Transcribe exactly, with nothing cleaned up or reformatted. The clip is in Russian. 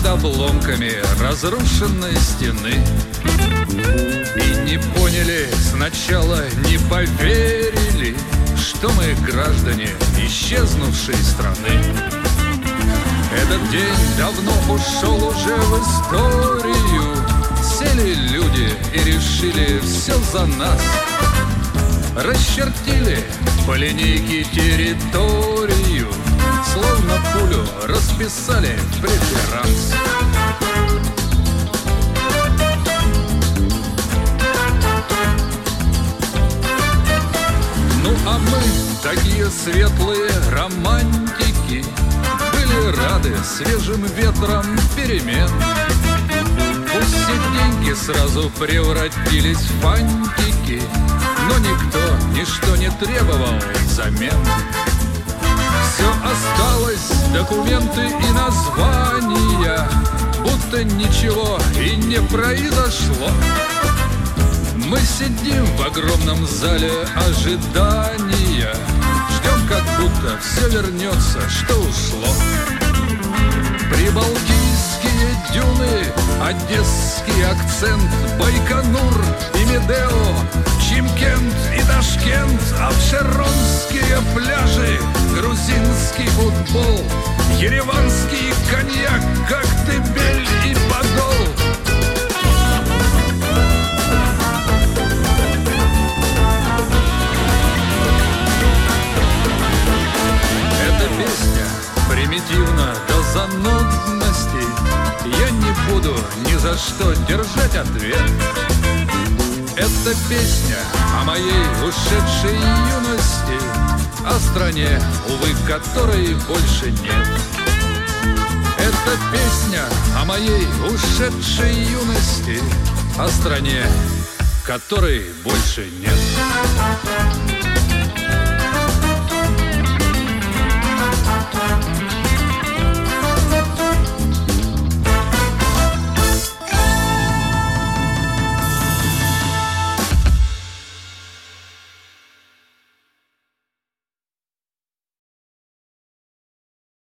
под обломками разрушенной стены. И не поняли сначала, не поверили, что мы граждане исчезнувшей страны. Этот день давно ушел уже в историю. Сели люди и решили все за нас. Расчертили по линейке территорию, словно пулю расписали в преферанс. Ну а мы, такие светлые романтики, были рады свежим ветром перемен. Пусть все деньги сразу превратились в фантики, но никто ничто не требовал взамен. Все осталось, документы и названия, будто ничего и не произошло. Мы сидим в огромном зале ожидания, ждем, как будто все вернется, что ушло. Прибалтийские дюны, одесский акцент, Байконур и Медео, Чимкент и Ташкент, Абшеронские пляжи, грузинский футбол, ереванский коньяк, Коктебель и Подол. Эта песня примитивна до занудности. Я не буду ни за что держать ответ. Это песня о моей ушедшей юности, о стране, увы, которой больше нет. Это песня о моей ушедшей юности, о стране, которой больше нет.